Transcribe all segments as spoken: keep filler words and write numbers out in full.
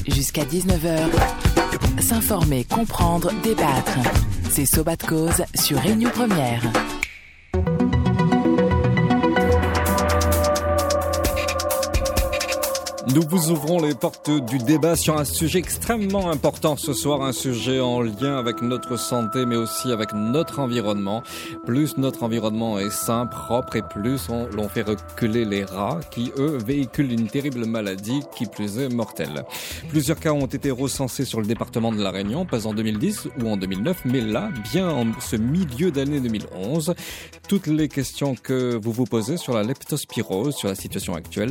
Jusqu'à dix-neuf heures, s'informer, comprendre, débattre. C'est Sobat de cause sur Réunion Première. Nous vous ouvrons les portes du débat sur un sujet extrêmement important ce soir, un sujet en lien avec notre santé mais aussi avec notre environnement. Plus notre environnement est sain, propre et plus on, l'on fait reculer les rats qui, eux, véhiculent une terrible maladie qui plus est mortelle. Plusieurs cas ont été recensés sur le département de la Réunion, pas en deux mille dix ou en deux mille neuf, mais là, bien en ce milieu d'année deux mille onze. Toutes les questions que vous vous posez sur la leptospirose, sur la situation actuelle,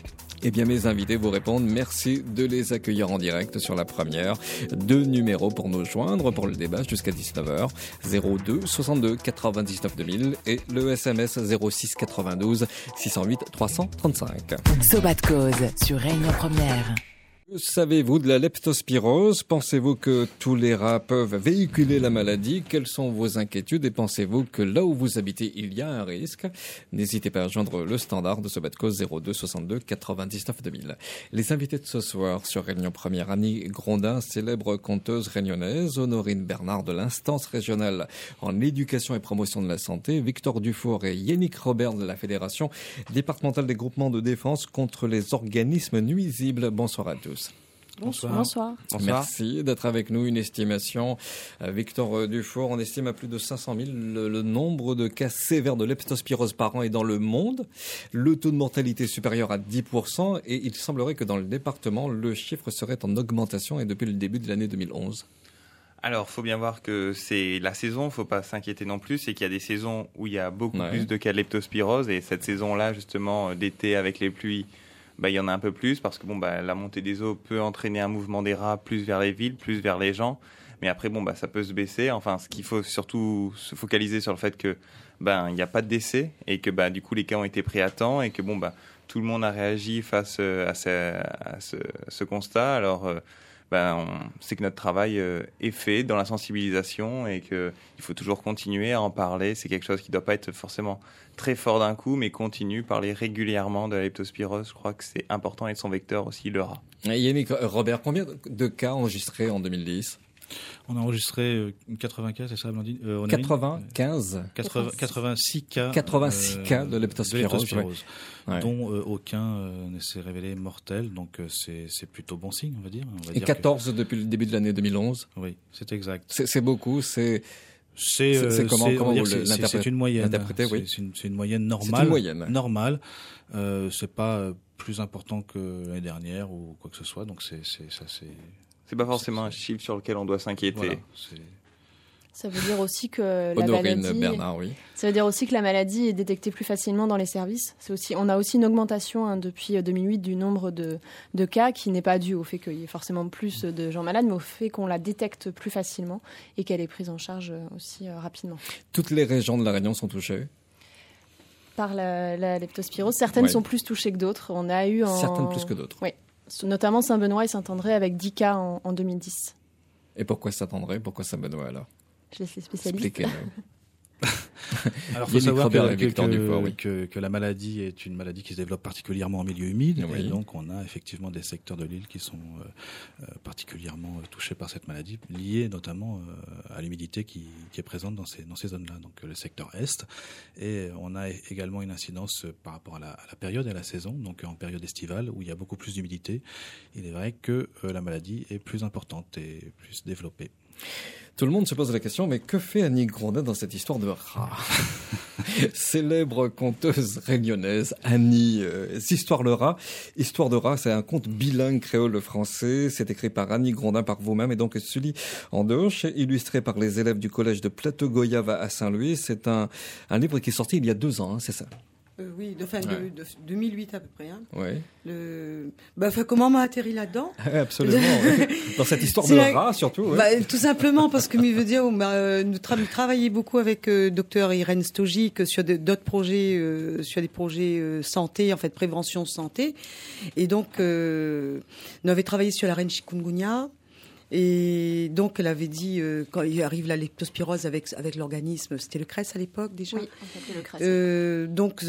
eh bien, mes invités vous répondent. Merci de les accueillir en direct sur la première. Deux numéros pour nous joindre pour le débat jusqu'à dix-neuf heures. zéro deux soixante-deux quatre-vingt-dix-neuf deux mille et le S M S zéro six quatre-vingt-douze six cent huit trois cent trente-cinq. Sobat de cause sur Réunion Première. Que savez-vous de la leptospirose? Pensez-vous que tous les rats peuvent véhiculer la maladie? Quelles sont vos inquiétudes? Et pensez-vous que là où vous habitez, il y a un risque? N'hésitez pas à joindre le standard de Sobat de cause zéro deux soixante-deux quatre-vingt-dix-neuf deux mille. Les invités de ce soir sur Réunion Première, Annie Grondin, célèbre conteuse réunionnaise, Honorine Bernard de l'instance régionale en éducation et promotion de la santé, Victor Dufour et Yannick Robert de la Fédération départementale des groupements de défense contre les organismes nuisibles. Bonsoir à tous. Bonsoir. Bonsoir. Bonsoir. Merci d'être avec nous. Une estimation, euh, Victor Dufour, on estime à plus de cinq cent mille le, le nombre de cas sévères de leptospirose par an est dans le monde. Le taux de mortalité est supérieur à dix pour cent et il semblerait que dans le département, le chiffre serait en augmentation et depuis le début de l'année deux mille onze. Alors, il faut bien voir que c'est la saison, il ne faut pas s'inquiéter non plus, c'est qu'il y a des saisons où il y a beaucoup ouais. plus de cas de leptospirose et cette saison-là, justement, d'été avec les pluies, bah, il y en a un peu plus parce que bon, bah, la montée des eaux peut entraîner un mouvement des rats plus vers les villes, plus vers les gens. Mais après, bon, bah, ça peut se baisser. Enfin, ce qu'il faut surtout se focaliser sur le fait que ben, il n'y a pas de décès et que bah, du coup, les cas ont été pris à temps et que bon, bah, tout le monde a réagi face à ce, à ce, à ce constat. Alors, euh, ben, on sait que notre travail euh, est fait dans la sensibilisation et qu'il faut toujours continuer à en parler. C'est quelque chose qui ne doit pas être forcément très fort d'un coup, mais continue, parler régulièrement de la leptospirose. Je crois que c'est important et de son vecteur aussi, le rat. Yannick Robert, combien de cas enregistrés en deux mille dix? On a enregistré quatre-vingts cas, c'est ça, Blandine euh, quatre-vingt-quinze quatre-vingts, quatre-vingt-six cas. quatre-vingt-six euh, cas de leptospirose, de leptospirose ouais. dont euh, aucun euh, ne s'est révélé mortel, donc euh, c'est, c'est plutôt bon signe, on va dire. On va Et dire quatorze que... depuis le début de l'année deux mille onze. Oui, c'est exact. C'est, c'est beaucoup, c'est... C'est, c'est, c'est comment, c'est, comment vous c'est, c'est, c'est une moyenne. Oui. C'est, une, c'est une moyenne normale. C'est une moyenne. Normale. Euh, c'est pas plus important que l'année dernière ou quoi que ce soit, donc c'est, c'est ça c'est... C'est pas forcément un chiffre sur lequel on doit s'inquiéter. Voilà, ça veut dire aussi que la Honorine maladie. Bernard, oui. Ça veut dire aussi que la maladie est détectée plus facilement dans les services. C'est aussi, on a aussi une augmentation hein, depuis deux mille huit du nombre de, de cas qui n'est pas dû au fait qu'il y ait forcément plus de gens malades, mais au fait qu'on la détecte plus facilement et qu'elle est prise en charge aussi euh, rapidement. Toutes les régions de la Réunion sont touchées par la, la leptospirose. Certaines oui. sont plus touchées que d'autres. On a eu en... Certaines plus que d'autres. Oui. Notamment Saint-Benoît et Saint-André avec dix cas en, en deux mille dix. Et pourquoi Saint-André? Pourquoi Saint-Benoît alors? Je laisse les spécialistes. Expliquez-nous. Alors, il faut savoir que, que, que, Dufour, oui. que, que la maladie est une maladie qui se développe particulièrement en milieu humide. Oui. Et donc, on a effectivement des secteurs de l'île qui sont euh, particulièrement touchés par cette maladie, liée notamment euh, à l'humidité qui, qui est présente dans ces, dans ces zones-là, donc le secteur Est. Et on a également une incidence par rapport à la, à la période et à la saison, donc en période estivale, où il y a beaucoup plus d'humidité. Il est vrai que euh, la maladie est plus importante et plus développée. Tout le monde se pose la question, mais que fait Annie Grondin dans cette histoire de rat? Célèbre conteuse réunionnaise, Annie, euh, Histoire le rat. Histoire de rat, c'est un conte bilingue créole-français. C'est écrit par Annie Grondin, par vous-même, et donc celui en Deutsch, illustré par les élèves du collège de Plateau-Goyave à Saint-Louis. C'est un, un livre qui est sorti il y a deux ans, hein, c'est ça? Euh, oui, de, fin, ouais. de, de deux mille huit à peu près. Hein. Ouais. Le... Bah, enfin, comment on m'a atterri là-dedans? Absolument. Ouais. Dans cette histoire de la... rat, surtout. Ouais. Bah, tout simplement parce que je veux dire, bah, euh, nous, tra- nous travaillons beaucoup avec euh, docteur Irène Stojic sur de, d'autres projets, euh, sur des projets euh, santé, en fait prévention santé. Et donc, euh, nous avions travaillé sur la reine chikungunya. Et donc, elle avait dit, euh, quand il arrive la leptospirose avec, avec l'organisme, c'était le C R E S à l'époque déjà. Oui, en fait, le C R E S. Euh, donc,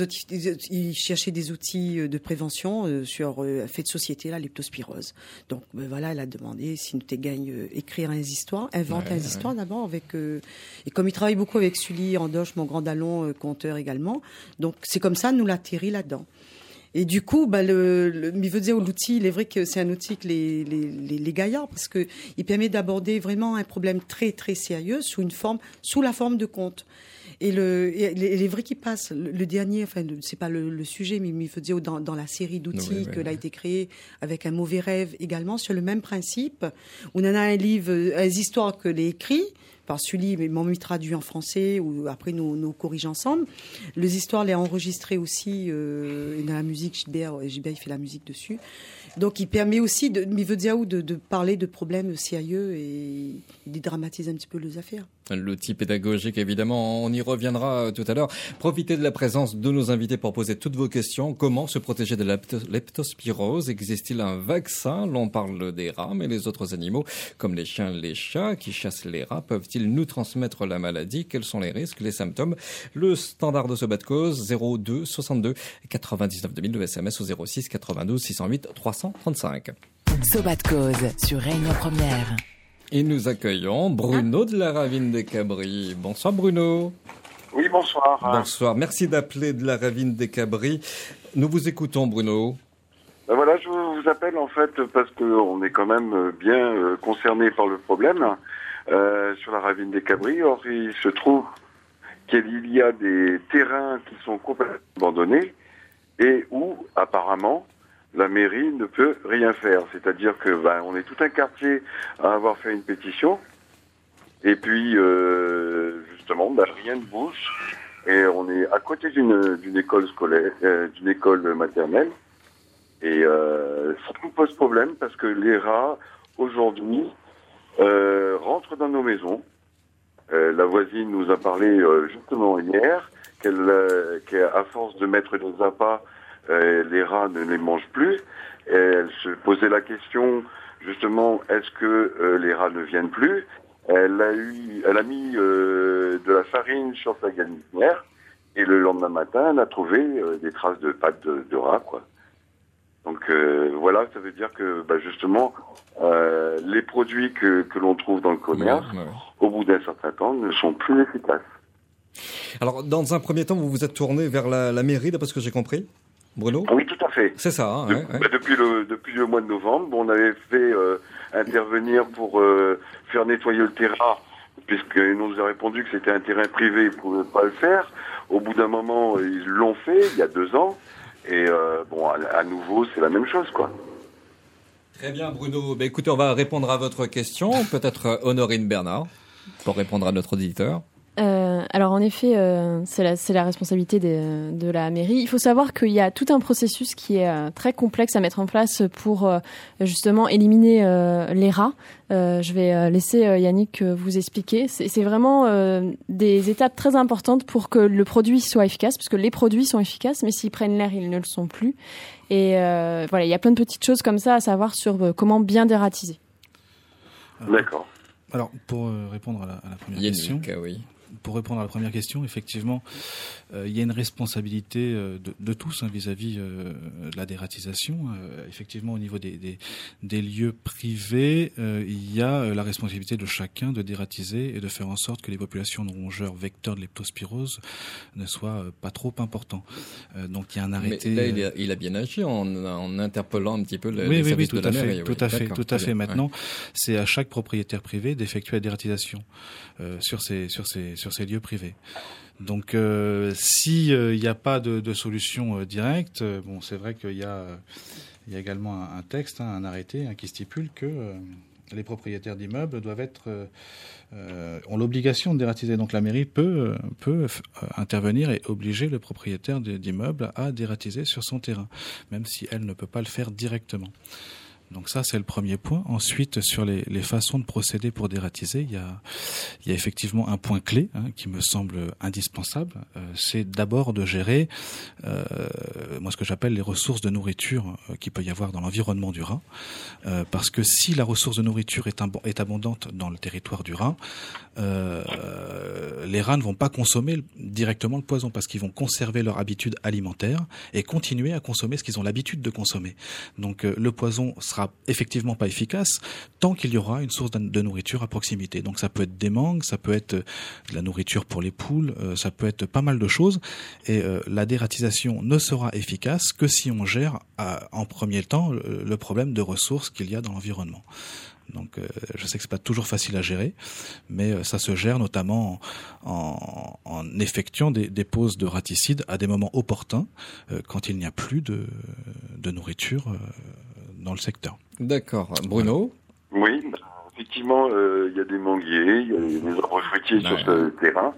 il cherchait des outils de prévention euh, sur euh, un fait de société, la leptospirose. Donc, ben, voilà, elle a demandé si nous gagne euh, écrire un histoires, inventer ouais, un histoires ouais. d'abord avec. Euh, et comme il travaille beaucoup avec Sully, Andoche, mon grand Dallon, euh, conteur également, donc c'est comme ça, nous l'atterrit là-dedans. Et du coup, bah, le, le, il veut dire l'outil, il est vrai que c'est un outil que les, les, les, les gaillards, parce que il permet d'aborder vraiment un problème très, très sérieux sous une forme, sous la forme de conte. Et le, et il est vrai qu'il passe. Le, le dernier, enfin, c'est pas le, le sujet, mais il veut dire dans, dans la série d'outils oui, oui, que oui. a été créée avec un mauvais rêve également, sur le même principe. On en a un livre, des histoires que les écrits, par Sully, mais m'ont mis traduit en français, ou après nous, nous corrige ensemble. Les histoires les a enregistrées aussi, euh, et dans la musique, Gilbert, Gilbert, il fait la musique dessus. Donc, il permet aussi, de, il veut dire où, de, de parler de problèmes sérieux et de dramatiser un petit peu les affaires. L'outil pédagogique, évidemment, on y reviendra tout à l'heure. Profitez de la présence de nos invités pour poser toutes vos questions. Comment se protéger de la leptospirose? Existe-t-il un vaccin? L'on parle des rats, mais les autres animaux, comme les chiens, les chats qui chassent les rats, peuvent-ils nous transmettre la maladie? Quels sont les risques, les symptômes? Le standard de ce bas de cause, zéro deux soixante-deux quatre-vingt-dix-neuf deux mille, le S M S au zéro six quatre-vingt-douze six cent huit trois cent trente-cinq. Sobat de cause sur Réunion Première. Et nous accueillons Bruno de la Ravine des Cabris. Bonsoir Bruno. Oui, bonsoir. Bonsoir, merci d'appeler de la Ravine des Cabris. Nous vous écoutons Bruno. Ben voilà, je vous appelle en fait parce qu'on est quand même bien concerné par le problème euh, sur la Ravine des Cabris. Or, il se trouve qu'il y a des terrains qui sont complètement abandonnés et où, apparemment, la mairie ne peut rien faire. C'est-à-dire que ben, on est tout un quartier à avoir fait une pétition et puis euh, justement ben, rien ne bouge et on est à côté d'une, d'une école scolaire, euh, d'une école maternelle et euh, ça nous pose problème parce que les rats aujourd'hui euh, rentrent dans nos maisons. Euh, la voisine nous a parlé euh, justement hier qu'elle, euh, qu'à force de mettre des appâts, Euh, les rats ne les mangent plus. Et elle se posait la question, justement, est-ce que euh, les rats ne viennent plus? Elle a eu, elle a mis euh, de la farine sur sa galinière et le lendemain matin, elle a trouvé euh, des traces de pattes de, de rats, quoi. Donc euh, voilà, ça veut dire que, bah, justement, euh, les produits que, que l'on trouve dans le commerce, ouais, ouais. au bout d'un certain temps, ne sont plus efficaces. Alors, dans un premier temps, vous vous êtes tourné vers la, la mairie, d'après ce que j'ai compris, Bruno? Oui, tout à fait. C'est ça. Hein, de, ouais, ouais. Bah, depuis le depuis le mois de novembre, bon, on avait fait euh, intervenir pour euh, faire nettoyer le terrain, puisqu'ils nous ont répondu que c'était un terrain privé, ils ne pouvaient pas le faire. Au bout d'un moment, ils l'ont fait, il y a deux ans, et euh, bon, à, à nouveau, c'est la même chose, quoi. Très bien, Bruno. Bah, écoutez, on va répondre à votre question. Peut-être Honorine Bernard, pour répondre à notre auditeur. Euh, alors en effet, euh, c'est, la, c'est la responsabilité de, de la mairie. Il faut savoir qu'il y a tout un processus qui est euh, très complexe à mettre en place pour euh, justement éliminer euh, les rats. Euh, je vais euh, laisser euh, Yannick euh, vous expliquer. C'est, c'est vraiment euh, des étapes très importantes pour que le produit soit efficace, parce que les produits sont efficaces, mais s'ils prennent l'air, ils ne le sont plus. Et euh, voilà, il y a plein de petites choses comme ça à savoir sur euh, comment bien dératiser. D'accord. Alors, pour euh, répondre à la, à la première Yannick, question... Ah oui. Pour répondre à la première question, effectivement, euh, il y a une responsabilité euh, de, de tous hein, vis-à-vis euh, de la dératisation. Euh, effectivement, au niveau des, des, des lieux privés, euh, il y a euh, la responsabilité de chacun de dératiser et de faire en sorte que les populations de rongeurs vecteurs de leptospirose ne soient euh, pas trop importants. Euh, donc, il y a un arrêté. Mais là, il a, il a bien agi en, en interpellant un petit peu le, oui, les oui, services oui, de la fait, mairie. Tout oui, à fait, tout à fait. Maintenant, ouais. c'est à chaque propriétaire privé d'effectuer la dératisation euh, sur ces, sur ces, sur ces lieux privés. Donc, euh, si il euh, n'y a pas de, de solution euh, directe, euh, bon, c'est vrai qu'il y a, euh, il y a également un, un texte, hein, un arrêté hein, qui stipule que euh, les propriétaires d'immeubles doivent être euh, euh, ont l'obligation de dératiser. Donc, la mairie peut euh, peut euh, intervenir et obliger le propriétaire de, d'immeuble à dératiser sur son terrain, même si elle ne peut pas le faire directement. Donc ça, c'est le premier point. Ensuite, sur les, les façons de procéder pour dératiser, il y a, il y a effectivement un point clé hein, qui me semble indispensable. Euh, c'est d'abord de gérer, euh, moi ce que j'appelle les ressources de nourriture euh, qu'il peut y avoir dans l'environnement du rat. Euh, parce que si la ressource de nourriture est, ab- est abondante dans le territoire du rat, euh, les rats ne vont pas consommer directement le poison parce qu'ils vont conserver leur habitude alimentaire et continuer à consommer ce qu'ils ont l'habitude de consommer. Donc euh, le poison sera effectivement pas efficace tant qu'il y aura une source de nourriture à proximité. Donc ça peut être des mangues, ça peut être de la nourriture pour les poules, euh, ça peut être pas mal de choses. Et euh, la dératisation ne sera efficace que si on gère à, en premier temps le, le problème de ressources qu'il y a dans l'environnement. Donc euh, je sais que c'est pas toujours facile à gérer, mais euh, ça se gère notamment en, en, en effectuant des, des pauses de raticides à des moments opportuns euh, quand il n'y a plus de, de nourriture euh, dans le secteur. D'accord. Bruno ? Oui, bah, effectivement, il euh, y a des manguiers, il y a des arbres fruitiers ouais. sur ce terrain.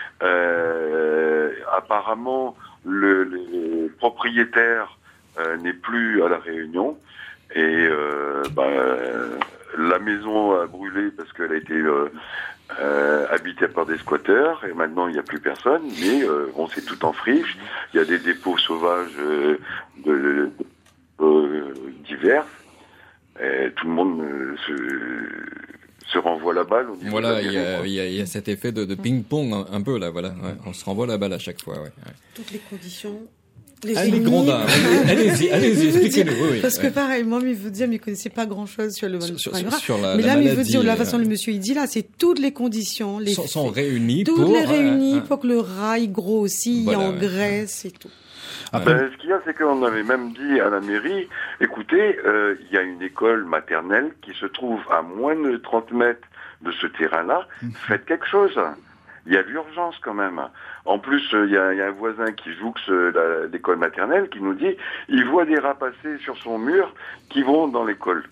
Euh, apparemment, le, le propriétaire euh, n'est plus à La Réunion et euh, bah, la maison a brûlé parce qu'elle a été euh, euh, habitée par des squatteurs et maintenant il n'y a plus personne, mais euh, bon, c'est tout en friche. Il y a des dépôts sauvages euh, de, de, de, euh, divers. Et tout le monde euh, se, se renvoie la balle. Au niveau voilà, il y, y, y a cet effet de, de ping-pong un, un peu là, voilà. Ouais, on se renvoie la balle à chaque fois. Ouais, ouais. Toutes les conditions. Les allez, Grondin, allez-y, allez-y, expliquez-nous. Oui, oui, Parce ouais. que pareil, moi, il veut dire, mais il connaissait pas grand-chose sur le sur, sur, sur, sur la, mais la là, maladie, il veut dire, la façon euh, dont le monsieur il dit là, c'est toutes les conditions, les sont, sont réunies toutes pour, les réunies euh, pour que le rat il grossisse, voilà, il ouais. engraisse et tout. Après, ben, ce qu'il y a, c'est qu'on avait même dit à la mairie, écoutez, euh, il y a une école maternelle qui se trouve à moins de trente mètres de ce terrain-là, mmh. Faites quelque chose. Il y a l'urgence quand même. En plus, il y a, il y a un voisin qui jouxte la, l'école maternelle qui nous dit, il voit des rats passer sur son mur qui vont dans l'école.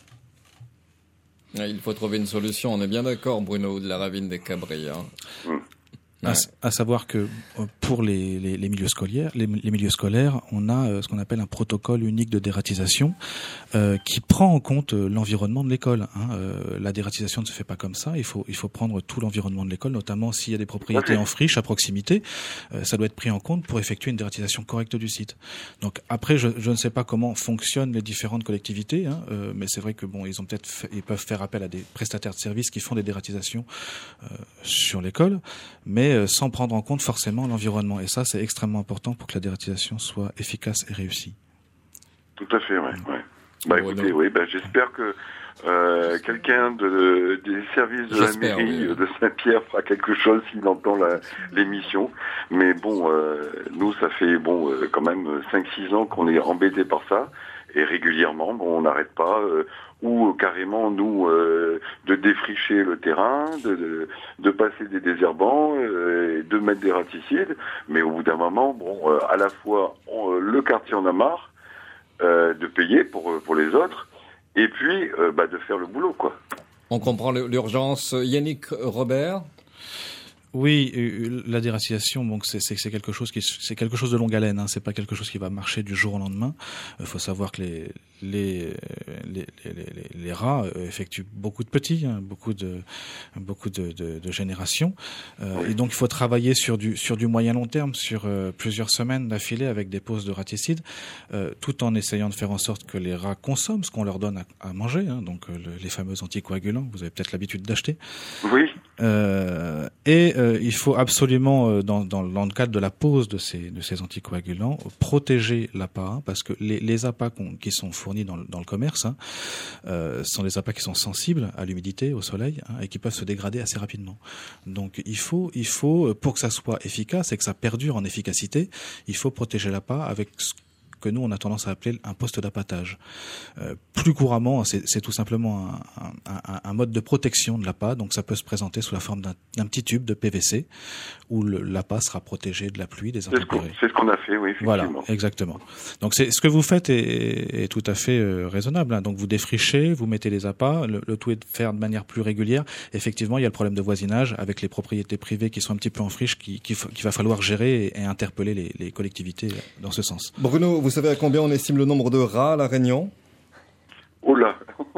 Il faut trouver une solution, on est bien d'accord, Bruno, de la ravine des Cabris. Hein. Mmh. À, à savoir que pour les, les, les milieux scolaires, les, les milieux scolaires, on a euh, ce qu'on appelle un protocole unique de dératisation euh, qui prend en compte euh, l'environnement de l'école. Hein. Euh, la dératisation ne se fait pas comme ça. Il faut il faut prendre tout l'environnement de l'école, notamment s'il y a des propriétés en friche à proximité. Euh, ça doit être pris en compte pour effectuer une dératisation correcte du site. Donc après, je, je ne sais pas comment fonctionnent les différentes collectivités, hein, euh, mais c'est vrai que bon, ils ont peut-être fait, ils peuvent faire appel à des prestataires de services qui font des dératisations euh, sur l'école, mais sans prendre en compte forcément l'environnement. Et ça, c'est extrêmement important pour que la dératisation soit efficace et réussie. Tout à fait, oui. Ouais. Bah bon, écoutez, non. oui, bah, j'espère que euh, quelqu'un de, des services de j'espère, la mairie oui. de Saint-Pierre fera quelque chose s'il entend la, l'émission. Mais bon, euh, nous, ça fait bon euh, quand même cinq six ans qu'on est embêtés par ça. Et régulièrement, bon, on n'arrête pas, euh, ou euh, carrément, nous, euh, de défricher le terrain, de, de, de passer des désherbants, euh, et de mettre des raticides. Mais au bout d'un moment, bon, euh, à la fois, on, euh, le quartier en a marre euh, de payer pour, pour les autres, et puis euh, bah, de faire le boulot, quoi. On comprend l'urgence. Yannick Robert ? Oui, la dératisation, donc c'est, c'est, c'est quelque chose qui, c'est quelque chose de longue haleine. Hein. C'est pas quelque chose qui va marcher du jour au lendemain. Il faut savoir que les les les les, les, les rats effectuent beaucoup de petits, hein, beaucoup de beaucoup de, de, de générations. Euh, oui. Et donc il faut travailler sur du sur du moyen long terme, sur euh, plusieurs semaines d'affilée avec des pauses de raticides, euh, tout en essayant de faire en sorte que les rats consomment ce qu'on leur donne à, à manger. Hein, donc euh, le, les fameux anticoagulants, vous avez peut-être l'habitude d'acheter. Oui. Euh, et euh, il faut absolument, euh, dans, dans, dans le cadre de la pose de ces, de ces anticoagulants, protéger l'appât, hein, parce que les, les appâts qui sont fournis dans le, dans le commerce hein, euh, sont des appâts qui sont sensibles à l'humidité, au soleil, hein, et qui peuvent se dégrader assez rapidement. Donc il faut, il faut, pour que ça soit efficace et que ça perdure en efficacité, il faut protéger l'appât avec ce que nous on a tendance à appeler un poste d'appâtage. Euh, plus couramment, c'est, c'est tout simplement un, un, un mode de protection de l'appât, donc ça peut se présenter sous la forme d'un, d'un petit tube de P V C où le, l'appât sera protégé de la pluie, des intempéries. C'est, c'est ce qu'on a fait, oui, effectivement. Voilà, exactement. Donc c'est ce que vous faites est, est tout à fait euh, raisonnable. Hein. Donc vous défrichez, vous mettez les appâts, le, le tout est de faire de manière plus régulière. Effectivement, il y a le problème de voisinage avec les propriétés privées qui sont un petit peu en friche, qui, qui, qui va falloir gérer et, et interpeller les, les collectivités dans ce sens. Bruno, vous savez à combien on estime le nombre de rats à La Réunion ? Oh là,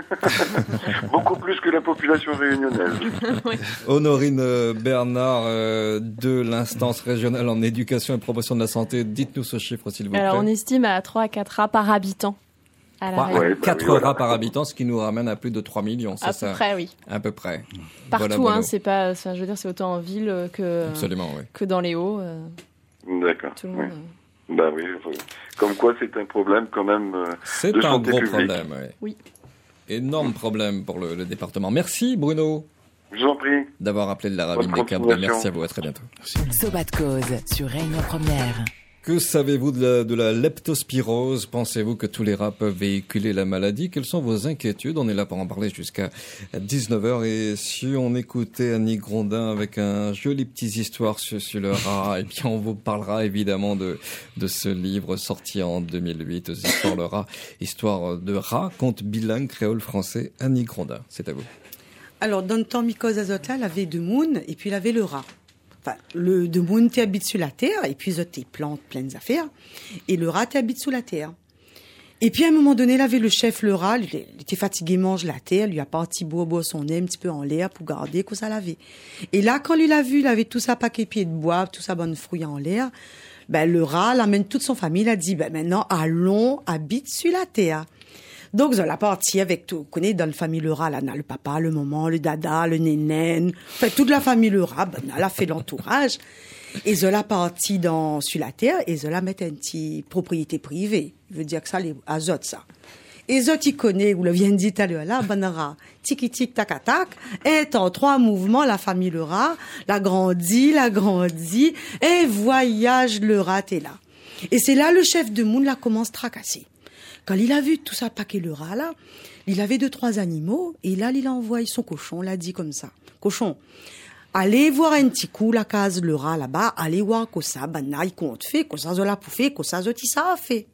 Beaucoup plus que la population réunionnaise. Oui. Honorine Bernard euh, de l'instance régionale en éducation et promotion de la santé, dites-nous ce chiffre s'il vous plaît. Alors on estime à trois à quatre rats par habitant. À la ouais, bah quatre oui, voilà. rats par habitant, ce qui nous ramène à plus de trois millions, c'est à ça? À peu près, oui. À peu près. Partout, voilà, voilà. Hein, c'est pas, enfin, je veux dire, c'est autant en ville que, Absolument, oui. que dans les Hauts. Euh, D'accord. Tout le oui. monde. Euh... Bah oui, comme quoi c'est un problème quand même euh, c'est de un santé gros publique. problème, oui. Oui. Énorme problème pour le, le département. Merci Bruno. Je vous en prie. D'avoir appelé de la Ravine des Cabris. Merci à vous, à très bientôt. Sobat de cause sur Réunion Première. Que savez-vous de la, de la leptospirose? Pensez-vous que tous les rats peuvent véhiculer la maladie? Quelles sont vos inquiétudes? On est là pour en parler jusqu'à dix-neuf heures. Et si on écoutait Annie Grondin avec un joli petit histoire sur, sur le rat, et bien on vous parlera évidemment de, de ce livre sorti en deux mille huit, Histoire le rat, Histoire de rat, conte bilingue créole-français. Annie Grondin, c'est à vous. Alors, dans le temps, Mycose azotale avait deux mounes et puis il avait le rat. Enfin, le de moun t'habite sur la terre, et puis ils ont des plantes pleines d'affaires, et le rat t'habite sous la terre. Et puis à un moment donné, il avait le chef, le rat, il était fatigué, mange la terre, lui a parti boire son nez un petit peu en l'air pour garder que ça l'avait. Et là, quand il l'a vu, il avait tout ça paquet pied de bois, tout ça bonne fruit en l'air, ben le rat l'amène toute son famille, il a dit, ben maintenant, allons, habite sur la terre. Donc, ils ont la partie avec tout. Vous connaissez, dans la famille le rat, là, on a le papa, le maman, le dada, le nénène. Enfin, toute la famille le rat, ben, elle a fait l'entourage. Et ils ont la partie dans, sur la terre, et ils ont la mettre une petite propriété privée. Il veut dire que ça, les azote, ça. Et les autres, ils connaissent, vous le vient de dire tout à l'heure, là, ben, rat, tiki tic tac tac, et en trois mouvements, la famille le rat, la grandit, la grandit, et voyage le rat est là. Et c'est là, le chef de monde, là, commence à tracasser. Quand il a vu tout ça paquet le rat, là, il avait deux, trois animaux, et là, il a envoyé son cochon, l'a dit comme ça. Cochon, allez voir un petit coup, la case, le rat, là-bas, allez voir que ça, ben, il compte fait, que ça, l'a pouffé, que ça, zoti, ça a fait.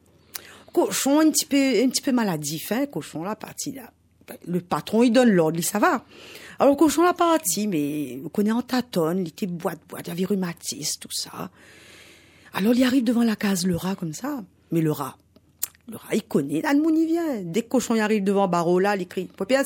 Cochon, un petit peu, un petit peu maladif, hein, cochon, là, parti, là. Le patron, il donne l'ordre, il, ça va. Alors, cochon, là, parti, mais, on connaît en tâtonne, il était boîte, boîte, il y avait rhumatisme, tout ça. Alors, il arrive devant la case, le rat, comme ça. Mais le rat, Le rat, il connaît, là, le monde, il vient. Dès que cochon, il arrive devant barreau, là, il crie, « Personne ?»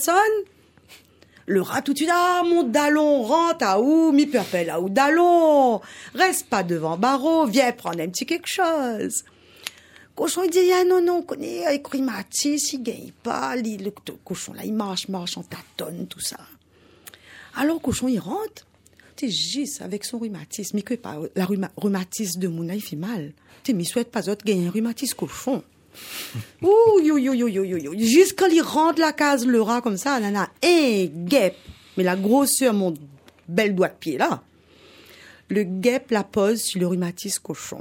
Le rat, tout de suite, « Ah, mon dallon, rentre à où, mi purpelle, à où, dallon, reste pas devant barreau, viens prendre un petit quelque chose. » Cochon, il dit, « Ah, non, non, on connaît, avec rhumatisme, il gagne pas, il, le cochon, là, il marche, marche, en tâtonne, tout ça. » Alors, cochon, il rentre, tu sais, juste avec son rhumatisme, mais que pas, la rhuma, rhumatisme de Mouna, il fait mal. Tu sais, mais il souhaite pas autre gagner un rhumatisme cochon. Ouh, yo, yo, yo, yo, yo, yo. Juste quand il rentre la case, le rat, comme ça, il en a un guêpe. Mais la grosseur, mon bel doigt de pied, là. Le guêpe la pose sur le rhumatisme cochon.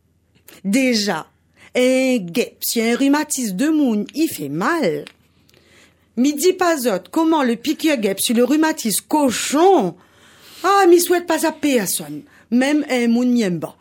Déjà, un guêpe, si un rhumatisme de moune, il fait mal. Midi pas autre, comment le piqueur guêpe sur le rhumatisme cochon? Ah, m'y souhaite pas à personne. Même un moune miemba.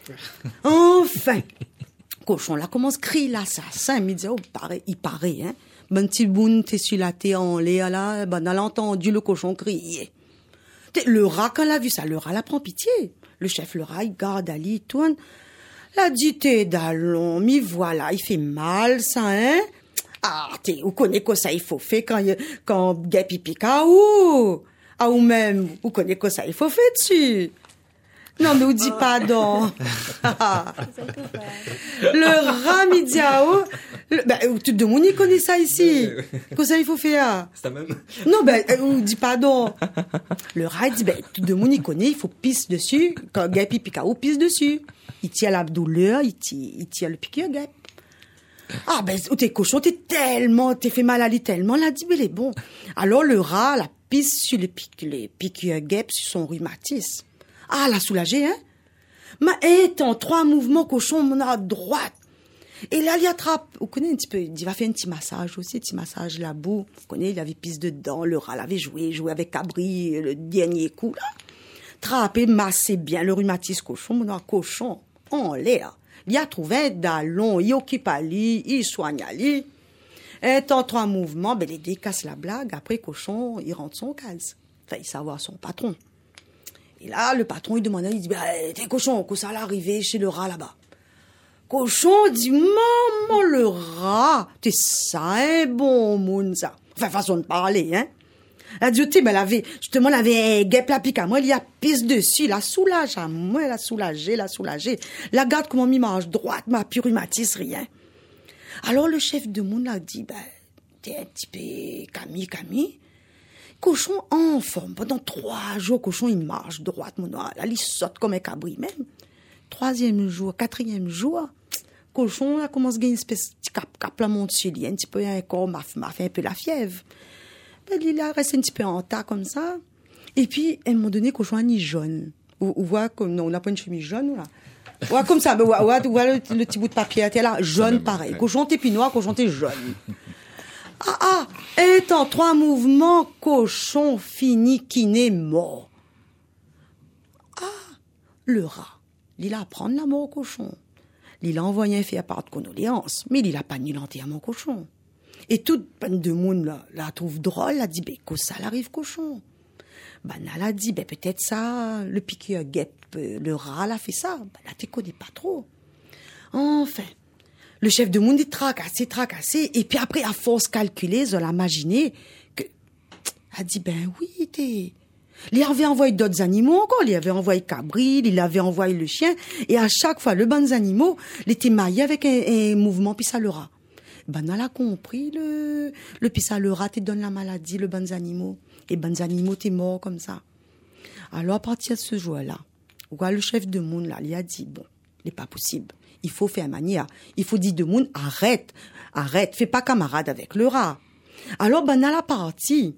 Enfin. Cochon, là, commence à crier l'assassin. Il me dit, oh, pareil, il paraît, hein. Ben, petit boune, t'es sur la terre en l'air, là, ben, elle a entendu le cochon crier. Le rat, quand il a vu ça, le rat, la prend pitié. Le chef, le rat, il garde, Ali, il tourne. La dit, t'es d'allons, m'y voilà, il fait mal, ça, hein. Ah, t'es, vous connaissez quoi ça, il faut faire quand, quand, guêpe, il pique, ah, ou, ah, ou même, vous connaissez quoi ça, il faut faire dessus. Non, mais on dit pardon. Le rat midiao. Ben, tout le monde connaît ça ici. Qu'est-ce ça il faut faire? C'est la même. Non, ben, on dit pardon. Le rat il dit, ben, tout le monde connaît, il faut pisse dessus. Quand guêpe il pique, on pisse dessus. Il tient la douleur, il tient, il tient le piqueur guêpe. Ah, ben, t'es cochon, t'es tellement, t'es fait mal à lui tellement, là, dit, mais il est bon. Alors, le rat, la pisse sur les piqueurs guêpe sur son rhumatisme. Ah, la soulagé, hein? Mais, étant trois mouvements cochon, mon à droite. Et là, il attrape, vous connaissez un petit peu, il va faire un petit massage aussi, un petit massage la boue. Vous connaissez, il avait pisse dedans, le rat l'avait joué, joué avec Cabri, le dernier coup, là. Trappé, massé bien le rhumatisme cochon, mon à cochon, en l'air. Il a trouvé un dallon, il occupe à lui, il soigne à lui. Étant trois mouvements, ben, les deux cassent la blague. Après, cochon, il rentre son case. Enfin, il savoir son patron. Et là, le patron, il demandait, il dit, bah, t'es cochon, que ça allait arriver chez le rat là-bas. Cochon dit, maman, le rat, t'es ça, un bon monde, ça. Enfin, façon de parler, hein. Elle dit, tu sais, elle avait, justement, elle avait guêpe la pique à moi, il y a pisse dessus, la soulage à moi, la soulagée, la soulagée. La garde comment m'y marche droite, ma pure rhumatisme, rien. Alors, le chef de monde a dit, ben, t'es un petit peu Camille, Camille. Cochon en forme. Pendant trois jours, cochon, il marche droite, mon doigt. Là, il saute comme un cabri, même. Troisième jour, quatrième jour, cochon, là, commence à gagner une espèce de cap, cap, la monte sur lui, un petit peu, un corps, m'a fait un peu la fièvre. Il a resté un petit peu en tas comme ça. Et puis, à un moment donné, cochon a ni jaune. Ou, ou voit comme, non, on n'a pas une chemise jaune, là. Ouais, comme ça, ouais, ouais, tu vois le, le petit bout de papier, t'es là, jaune pareil. Cochon t'es puis noir, cochon t'es jaune. Ah, ah, et en trois mouvements, cochon fini qui n'est mort. Ah, le rat, il a à prendre la mort au cochon. Il a envoyé un fait à part de condoléances, mais il a pas ni l'enterrement au cochon. Et toute bande de monde là, la trouve drôle, elle a dit, ben, que ça l'arrive cochon. Ben, elle a dit, ben, peut-être ça, le piqueur guêpe, le rat l'a fait ça. Ben, là, tu connais pas trop. Enfin, le chef de monde est tracassé, tracassé, et puis après, à force calculée, je l'imaginer que, elle dit, ben oui, t'es, il avait envoyé d'autres animaux encore, il avait envoyé cabri, il avait envoyé le chien, et à chaque fois, le bon animaux, il était maillé avec un, un mouvement, puis ça le rat. Ben, elle a compris, le, le puis ça le rat, te donne la maladie, le bon animaux. Et bons animaux, t'es mort comme ça. Alors, à partir de ce jour-là, le chef de monde, là, il a dit, bon, il n'est pas possible. Il faut faire manière. Il faut dire de monde, arrête, arrête, fais pas camarade avec le rat. Alors, ben, à la partie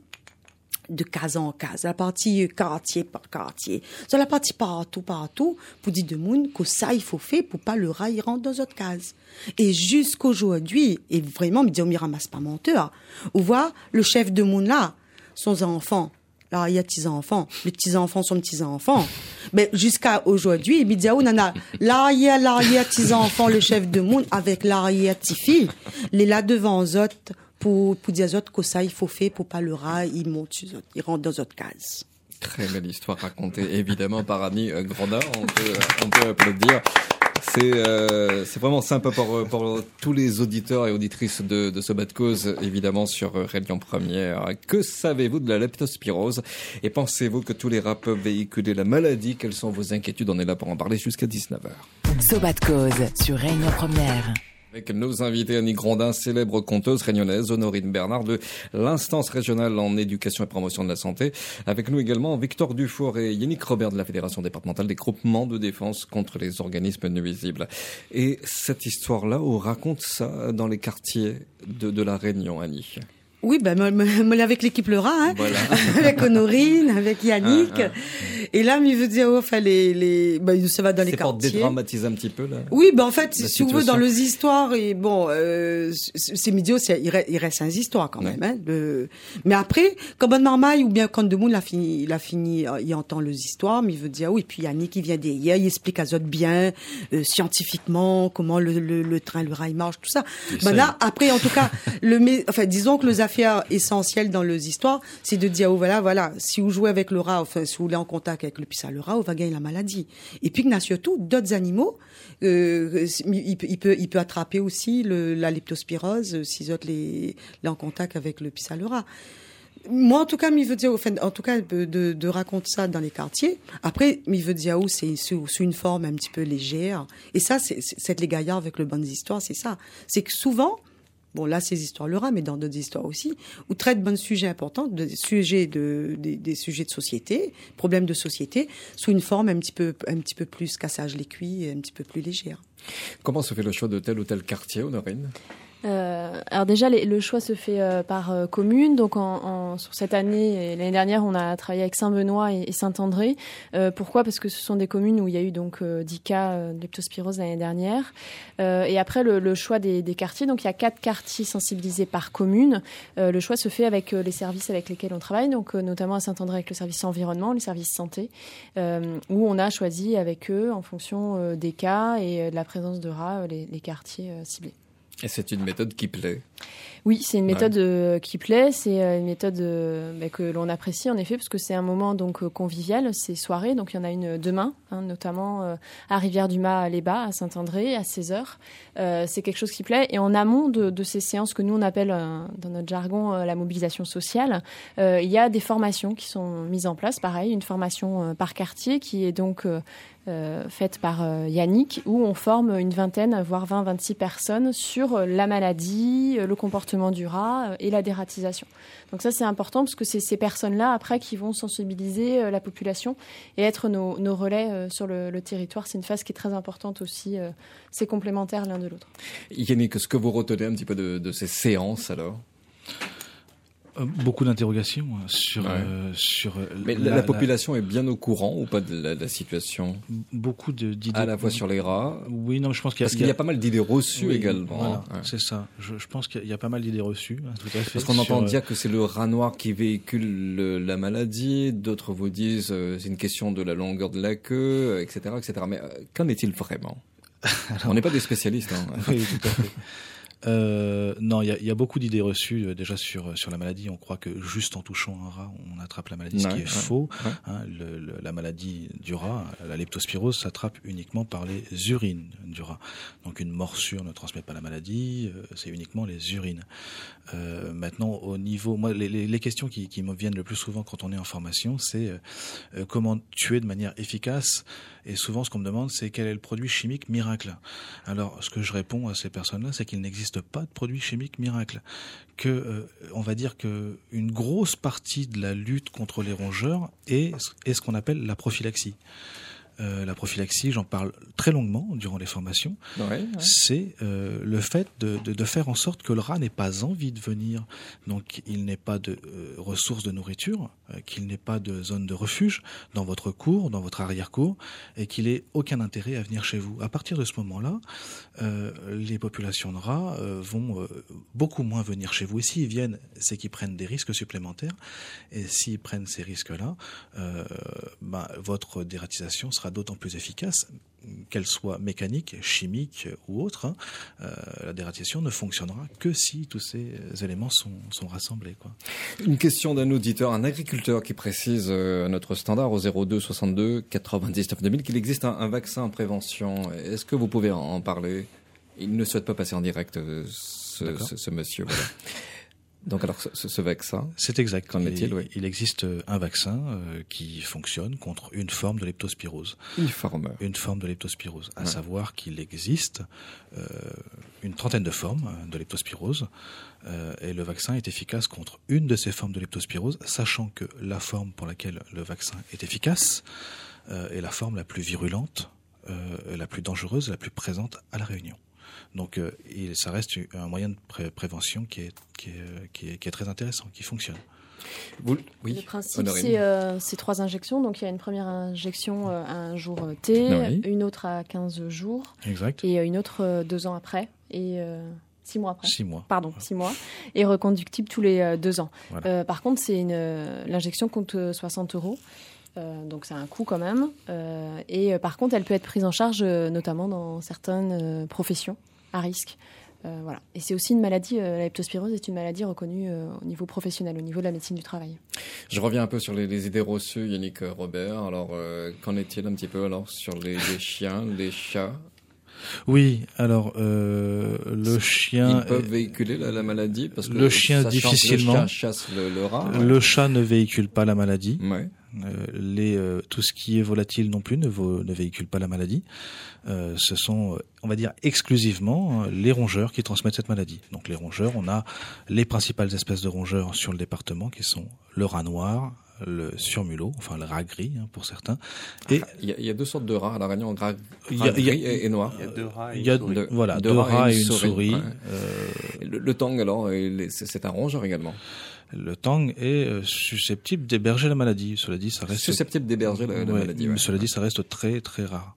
de case en case, la partie quartier par quartier, sur la partie partout, partout, pour dire de monde que ça, il faut faire pour pas le rat, il rentre dans notre case. Et jusqu'aujourd'hui, et vraiment, me dit, on m'y ramasse pas menteur, on voit le chef de monde là, son enfant, là, il y a petits-enfants, les petits-enfants sont petits-enfants, mais jusqu'à aujourd'hui, il me dit, oh, nana, l'arrière, l'arrière petits-enfants, le chef de monde, avec l'arrière petit-fille, les là devant eux autres, pour, pour dire aux autres que ça, il faut faire pour pas le rat, il monte sur eux, il rentre dans notre case. Très belle histoire racontée, évidemment, par Annie euh, Grandin, on peut, on peut applaudir. C'est euh, c'est vraiment sympa pour, pour tous les auditeurs et auditrices de, de ce bas de cause, évidemment, sur Réunion Première. Que savez-vous de la leptospirose? Et pensez-vous que tous les rats peuvent véhiculer la maladie? Quelles sont vos inquiétudes? On est là pour en parler jusqu'à dix-neuf heures. Ce bas de cause sur Réunion Première. Avec nos invités, Annie Grandin, célèbre conteuse réunionnaise, Honorine Bernard de l'instance régionale en éducation et promotion de la santé. Avec nous également Victor Dufour et Yannick Robert de la Fédération départementale des groupements de défense contre les organismes nuisibles. Et cette histoire-là, on raconte ça dans les quartiers de, de la Réunion, Annie. Oui, ben, moi, avec l'équipe Le Rat, hein. Voilà. Avec Honorine, avec Yannick. Ah, ah. Et là, il veut dire, oh, enfin, les, les, ben, ça va dans les quartiers. C'est pour dédramatiser un petit peu, là. Oui, ben, en fait, si vous voulez, dans les histoires, et bon, euh, c'est midi, il reste, il reste un histoires quand même, ouais. Hein. Le, mais après, quand Bonne Marmaille, ou bien quand de Monde, il a fini, il a fini, il entend les histoires, mais il veut dire, oui, puis Yannick, il vient d'hier, il explique à Zot bien, euh, scientifiquement, comment le, le, le train, le rail marche, tout ça. Et ben ça là, après, en tout cas, le, enfin, disons que les affaires essentiel dans les histoires, c'est de dire, oh voilà, voilà, si vous jouez avec le rat, enfin, si vous êtes en contact avec le pissa, le rat, on va gagner la maladie. Et puis, il y a surtout d'autres animaux, euh, il, peut, il, peut, il peut attraper aussi le, la leptospirose si vous êtes les, les en contact avec le pissa, le rat. Moi, en tout cas, il veut dire, enfin, en tout cas, de, de, de raconter ça dans les quartiers. Après, il veut dire, oh, c'est sous, sous une forme un petit peu légère. Et ça, c'est, c'est les gaillards avec le bonnes histoires, c'est ça. C'est que souvent, bon, là, ces histoires le rat, mais dans d'autres histoires aussi, où traite de sujets importants, des sujets de, des, des sujets de société, problèmes de société, sous une forme un petit peu, un petit peu plus cassage les cuits, un petit peu plus légère. Comment se fait le choix de tel ou tel quartier, Honorine? Euh, alors déjà, les, le choix se fait euh, par euh, commune. Donc, en, en, sur cette année et l'année dernière, on a travaillé avec Saint-Benoît et, et Saint-André. Euh, pourquoi? Parce que ce sont des communes où il y a eu donc euh, dix cas euh, de leptospirose l'année dernière. Euh, et après, le, le choix des, des quartiers. Donc, il y a quatre quartiers sensibilisés par commune. Euh, le choix se fait avec euh, les services avec lesquels on travaille. Donc, euh, notamment à Saint-André avec le service environnement, les services santé, euh, où on a choisi avec eux, en fonction euh, des cas et euh, de la présence de rats, euh, les, les quartiers euh, ciblés. Et c'est une méthode qui plaît. Oui, c'est une méthode ouais. euh, qui plaît, c'est euh, une méthode euh, bah, que l'on apprécie en effet, parce que c'est un moment donc euh, convivial, c'est soirée, donc il y en a une demain, hein, notamment euh, à Rivière-du-Mât, à l'Ébat, à Saint-André, à seize heures. Euh, c'est quelque chose qui plaît. Et en amont de, de ces séances que nous on appelle euh, dans notre jargon euh, la mobilisation sociale, euh, il y a des formations qui sont mises en place, pareil, une formation euh, par quartier qui est donc euh, Euh, faite par euh, Yannick, où on forme une vingtaine, voire vingt, vingt-six personnes sur euh, la maladie, euh, le comportement du rat euh, et la dératisation. Donc ça, c'est important parce que c'est ces personnes-là, après, qui vont sensibiliser euh, la population et être nos, nos relais euh, sur le, le territoire. C'est une phase qui est très importante aussi. Euh, c'est complémentaire l'un de l'autre. Yannick, est-ce que vous retenez un petit peu de, de ces séances, alors ? Beaucoup d'interrogations sur ouais. euh, sur. Mais la, la, la population la... est bien au courant ou pas de la, de la situation. Beaucoup de, d'idées. À la fois sur les rats. Oui, non, je pense qu'il y a, parce qu'il y a, y a pas mal d'idées reçues oui, également. Voilà, ouais. C'est ça. Je, je pense qu'il y a pas mal d'idées reçues. Tout à fait. Parce qu'on sur... entend dire que c'est le rat noir qui véhicule le, la maladie. D'autres vous disent euh, c'est une question de la longueur de la queue, et cetera, et cetera. Mais euh, qu'en est-il vraiment ? Alors... On n'est pas des spécialistes. Hein. Oui, tout à fait. Euh, non, il y a, y a beaucoup d'idées reçues euh, déjà sur sur la maladie. On croit que juste en touchant un rat, on attrape la maladie, ouais, ce qui est ouais, faux. Ouais. Hein, le, le, la maladie du rat, la leptospirose, s'attrape uniquement par les urines du rat. Donc une morsure ne transmet pas la maladie, euh, c'est uniquement les urines. Euh, maintenant, au niveau, moi, les, les, les questions qui, qui me viennent le plus souvent quand on est en formation, c'est euh, comment tuer de manière efficace. Et souvent, ce qu'on me demande, c'est quel est le produit chimique miracle. Alors, ce que je réponds à ces personnes-là, c'est qu'il n'existe pas de produit chimique miracle. Que, euh, on va dire que une grosse partie de la lutte contre les rongeurs est, est ce qu'on appelle la prophylaxie. Euh, la prophylaxie, j'en parle très longuement durant les formations, ouais, ouais. c'est euh, le fait de, de, de faire en sorte que le rat n'ait pas envie de venir, donc il n'ait pas de euh, ressources de nourriture, euh, qu'il n'ait pas de zone de refuge dans votre cour, dans votre arrière-cour, et qu'il ait aucun intérêt à venir chez vous. À partir de ce moment-là, euh, les populations de rats euh, vont euh, beaucoup moins venir chez vous. Et s'ils viennent, c'est qu'ils prennent des risques supplémentaires, et s'ils prennent ces risques-là, euh, ben, votre dératisation sera d'autant plus efficace, qu'elle soit mécanique, chimique ou autre. Hein. Euh, la dératisation ne fonctionnera que si tous ces éléments sont, sont rassemblés. Quoi. Une question d'un auditeur, un agriculteur qui précise euh, à notre standard au zéro deux soixante-deux quatre-vingt-dix-neuf deux mille qu'il existe un, un vaccin en prévention. Est-ce que vous pouvez en, en parler ? Il ne souhaite pas passer en direct, euh, ce, ce, ce monsieur. Voilà. Donc alors ce, ce vaccin, c'est exact. Qu'en est-il, oui. Il existe un vaccin euh, qui fonctionne contre une forme de leptospirose. Une forme. Une forme de leptospirose. À ouais. savoir qu'il existe euh, une trentaine de formes de leptospirose euh, et le vaccin est efficace contre une de ces formes de leptospirose, sachant que la forme pour laquelle le vaccin est efficace euh, est la forme la plus virulente, euh, la plus dangereuse, la plus présente à La Réunion. Donc, euh, il, ça reste un moyen de pré- prévention qui est, qui, est, qui, est, qui est très intéressant, qui fonctionne. Vous, oui. Le principe, c'est, euh, c'est trois injections. Donc, il y a une première injection euh, à un jour T, oui. une autre à quinze jours, exact. Et euh, une autre euh, deux ans après, et euh, six mois après. Six mois. Pardon, six mois, et reconductible tous les euh, deux ans. Voilà. Euh, par contre, c'est une, euh, l'injection coûte soixante euros. Euh, donc c'est un coût quand même. Euh, et euh, par contre, elle peut être prise en charge, euh, notamment dans certaines euh, professions à risque. Euh, voilà. Et c'est aussi une maladie, euh, la leptospirose est une maladie reconnue euh, au niveau professionnel, au niveau de la médecine du travail. Je reviens un peu sur les, les idées reçues, Yannick Robert. Alors, euh, qu'en est-il un petit peu alors sur les, les chiens, les chats ? Oui, alors euh, le chien... Ils peuvent véhiculer la, la maladie parce que le chien difficilement. Le chat chasse le, le rat. Le ouais. chat ne véhicule pas la maladie. Ouais. Euh, les, euh, tout ce qui est volatile non plus ne, vo, ne véhicule pas la maladie. Euh, ce sont, on va dire, exclusivement les rongeurs qui transmettent cette maladie. Donc les rongeurs, on a les principales espèces de rongeurs sur le département qui sont le rat noir, le surmulot, enfin le rat gris hein, pour certains. Et il y, y a deux sortes de rats à La Réunion, rat, rat gris et, et noir. Il y a deux rats et il y a, une souris. Voilà, deux, deux rats, rats et une, et une souris. souris. Ouais. Euh... Le, le tang alors, c'est un rongeur également. Le tang est euh, susceptible d'héberger la maladie. Cela dit, ça reste susceptible d'héberger la, la ouais, maladie. Ouais. Cela dit, ça reste très très rare.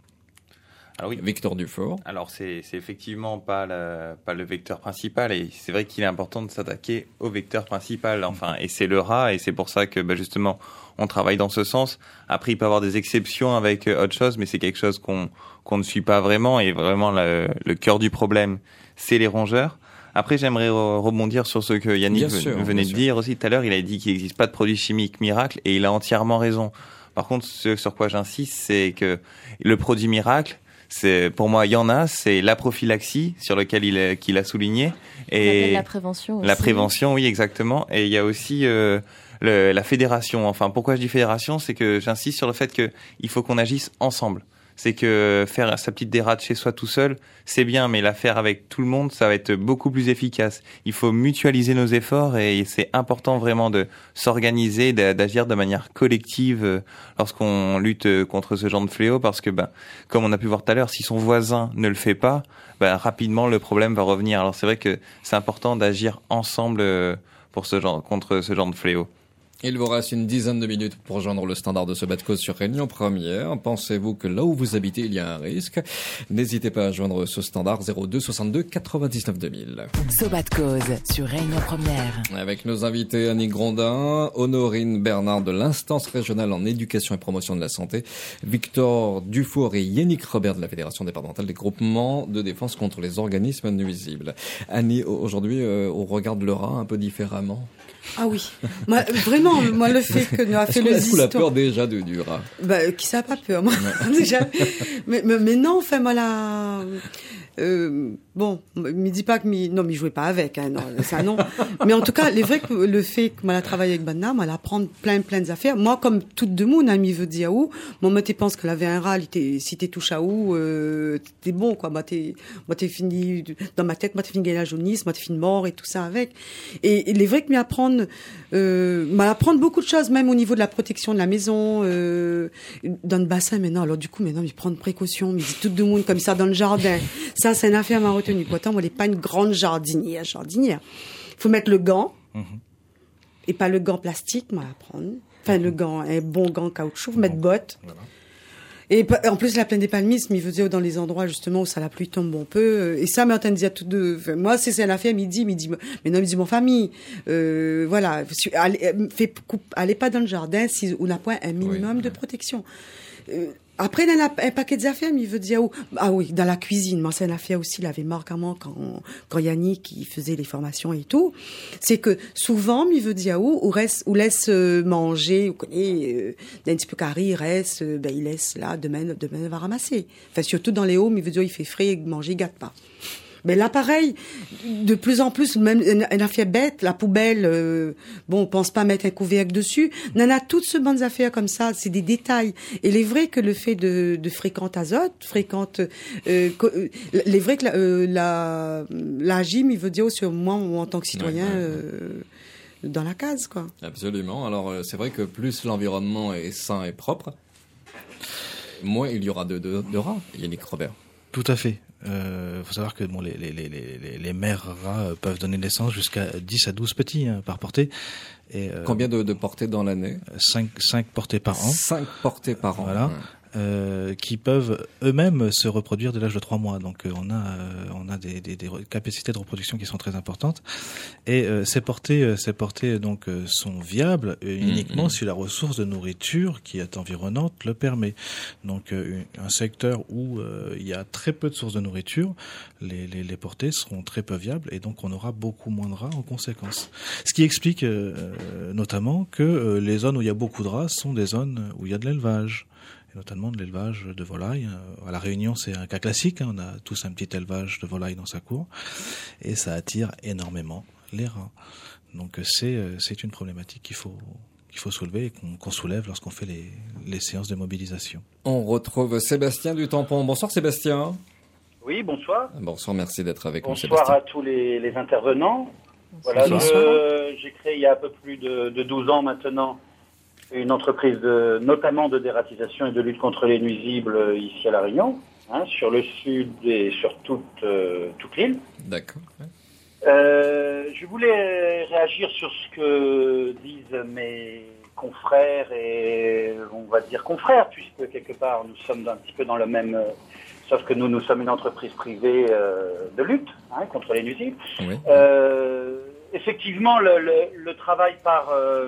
Alors oui. Victor Dufort. Alors c'est c'est effectivement pas la, pas le vecteur principal et c'est vrai qu'il est important de s'attaquer au vecteur principal. Enfin et c'est le rat et c'est pour ça que bah, justement on travaille dans ce sens. Après il peut y avoir des exceptions avec euh, autre chose, mais c'est quelque chose qu'on qu'on ne suit pas vraiment et vraiment le, le cœur du problème c'est les rongeurs. Après, j'aimerais rebondir sur ce que Yannick sûr, venait de sûr. dire aussi tout à l'heure. Il a dit qu'il n'existe pas de produit chimique miracle et il a entièrement raison. Par contre, ce sur quoi j'insiste, c'est que le produit miracle, c'est, pour moi, il y en a, c'est la prophylaxie sur lequel il est, qu'il a souligné. Et la prévention aussi. La prévention, oui, exactement. Et il y a aussi euh, le, la fédération. Enfin, pourquoi je dis fédération, c'est que j'insiste sur le fait que il faut qu'on agisse ensemble. C'est que faire sa petite dérate chez soi tout seul, c'est bien, mais la faire avec tout le monde, ça va être beaucoup plus efficace. Il faut mutualiser nos efforts et c'est important vraiment de s'organiser, d'agir de manière collective lorsqu'on lutte contre ce genre de fléau, parce que, ben, comme on a pu voir tout à l'heure, si son voisin ne le fait pas, ben, rapidement le problème va revenir. Alors c'est vrai que c'est important d'agir ensemble pour ce genre, contre ce genre de fléau. Il vous reste une dizaine de minutes pour rejoindre le standard de Sobat de Cause sur Réunion Première. Pensez-vous que là où vous habitez, il y a un risque? N'hésitez pas à joindre ce standard zéro deux soixante-deux quatre-vingt-dix-neuf deux mille. Sobat de Cause sur Réunion Première. Avec nos invités Annick Grondin, Honorine Bernard de l'instance régionale en éducation et promotion de la santé, Victor Dufour et Yannick Robert de la Fédération départementale des groupements de défense contre les organismes nuisibles. Annie, aujourd'hui, euh, on regarde le rat un peu différemment. Ah oui, moi, vraiment, moi le fait que nous a fait le Est-ce qu'on a peur déjà de, du rat? Bah, qui ça n'a pas peur, moi, déjà. Mais, mais, mais non, enfin, moi, là, euh, bon, me dit pas que, mi, non, mais jouez pas avec, hein, non, ça, non. Mais en tout cas, il est vrai que le fait que moi, la travaille avec Banna, moi, elle apprend plein, plein d'affaires. Moi, comme toute de monde, ami veut dire où, moi, moi, tu penses que avait un rat, si t'es touche à où, euh, t'es bon, quoi, moi, t'es, moi, t'es fini, dans ma tête, moi, t'es fini de la jaunisse, moi, t'es fini mort et tout ça avec. Et, il est vrai que m'y apprendre, euh, m'apprendre beaucoup de choses, même au niveau de la protection de la maison, euh, dans le bassin, maintenant, alors, du coup, maintenant, il prend précaution, il dit tout le monde comme ça dans le jardin. Ça, c'est une affaire à ma retenue. Pourtant, moi, elle n'est pas une grande jardinière, jardinière. Il faut mettre le gant, mm-hmm. et pas le gant plastique, moi, à prendre. Enfin, mm-hmm. le gant, un bon gant caoutchouc, faut mettre bottes. Voilà. Et en plus, la plaine des palmismes, il faisait dans les endroits, justement, où ça, la pluie tombe bon peu. Et ça, mais on t'en disait tout deux. Enfin, moi, c'est, c'est une affaire, midi, midi, mais non, il dit, mon famille, euh, voilà, allez, fait, coupe, allez pas dans le jardin, si, on n'a pas un minimum oui, de protection. Euh, Après, il y a un paquet d'affaires, mais il veut dire où? Ah oui, dans la cuisine. Moi, c'est une affaire aussi, il avait marre quand, quand Yannick, il faisait les formations et tout. C'est que souvent, il veut dire où, ou reste, ou laisse manger, ou connaît, euh, d'un petit peu carré, il reste, euh, ben, il laisse là, demain, demain, il va ramasser. Enfin, surtout dans les hauts, il veut dire, il fait frais, manger, il gâte pas. Mais là, pareil, de plus en plus, même une affaire bête, la poubelle, euh, bon, on pense pas mettre un couvercle dessus. On en a toutes ces bonnes affaires comme ça, c'est des détails. Et il est vrai que le fait de, de fréquente azote, fréquente, euh, il est vrai que la, euh, la, la gym, il veut dire sur moi, en tant que citoyen, ouais, ouais, ouais. Euh, dans la case, quoi. Absolument. Alors, c'est vrai que plus l'environnement est sain et propre, moins il y aura de, de, de rats, Yannick Robert. Tout à fait. Il euh, faut savoir que bon, les, les, les, les, les mères rats peuvent donner naissance jusqu'à dix à douze petits hein, par portée. Et, euh, combien de, de portées dans l'année? cinq, cinq portées par an. cinq portées par an. Voilà. Ouais. Euh, qui peuvent eux-mêmes se reproduire dès l'âge de trois mois. Donc euh, on a euh, on a des, des, des capacités de reproduction qui sont très importantes. Et euh, ces portées euh, ces portées donc euh, sont viables euh, uniquement mmh, mmh. si la ressource de nourriture qui est environnante le permet. Donc euh, un secteur où euh, il y a très peu de sources de nourriture, les, les les portées seront très peu viables et donc on aura beaucoup moins de rats en conséquence. Ce qui explique euh, notamment que euh, les zones où il y a beaucoup de rats sont des zones où il y a de l'élevage. Et notamment de l'élevage de volailles. À La Réunion, c'est un cas classique. On a tous un petit élevage de volailles dans sa cour. Et ça attire énormément les rats. Donc c'est, c'est une problématique qu'il faut, qu'il faut soulever et qu'on, qu'on soulève lorsqu'on fait les, les séances de mobilisation. On retrouve Sébastien du Tampon. Bonsoir Sébastien. Oui, bonsoir. Bonsoir, merci d'être avec bonsoir nous Sébastien. Bonsoir à tous les, les intervenants. Voilà, je, j'ai créé il y a un peu plus de, de douze ans maintenant une entreprise de, notamment de dératisation et de lutte contre les nuisibles ici à La Réunion, hein, sur le sud et sur toute, euh, toute l'île. D'accord. Ouais. Euh, je voulais réagir sur ce que disent mes confrères et on va dire confrères, puisque quelque part nous sommes un petit peu dans le même... Euh, sauf que nous, nous sommes une entreprise privée euh, de lutte hein, contre les nuisibles. Oui. Euh, effectivement, le, le, le travail par... Euh,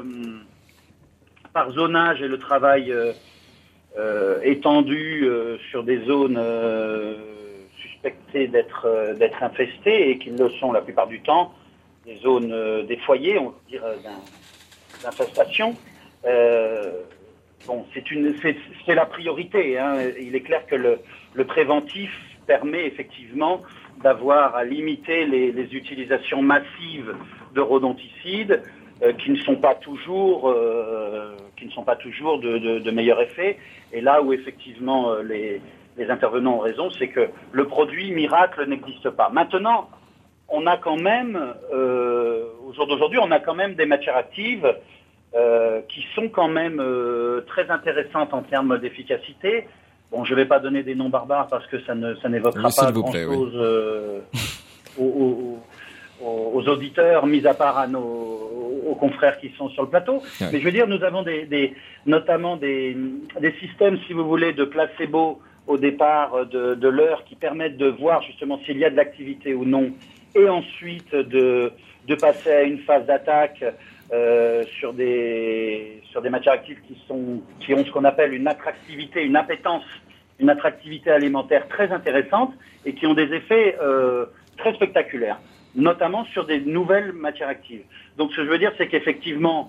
par zonage et le travail euh, euh, étendu euh, sur des zones euh, suspectés d'être euh, d'être infestés et qu'ils le sont la plupart du temps, des zones, euh, des foyers, on peut dire, d'un, d'infestation. Euh, bon, c'est une, c'est, c'est la priorité. Hein. Il est clair que le, le préventif permet effectivement d'avoir à limiter les, les utilisations massives de rodonticides euh, qui ne sont pas toujours, euh, qui ne sont pas toujours de, de, de meilleur effet. Et là où effectivement euh, les, les intervenants ont raison, c'est que le produit miracle n'existe pas. Maintenant, on a quand même, euh, au jour d'aujourd'hui, on a quand même des matières actives euh, qui sont quand même euh, très intéressantes en termes d'efficacité. Bon, je ne vais pas donner des noms barbares parce que ça ne ça n'évoquera oui, pas grand-chose oui. euh, aux, aux, aux auditeurs, mis à part à nos aux confrères qui sont sur le plateau. Ouais. Mais je veux dire, nous avons des, des notamment des, des systèmes, si vous voulez, de placebo au départ de, de l'heure qui permettent de voir justement s'il y a de l'activité ou non, et ensuite de, de passer à une phase d'attaque euh, sur des sur des matières actives qui sont qui ont ce qu'on appelle une attractivité, une appétence, une attractivité alimentaire très intéressante et qui ont des effets euh, très spectaculaires, notamment sur des nouvelles matières actives. Donc ce que je veux dire, c'est qu'effectivement,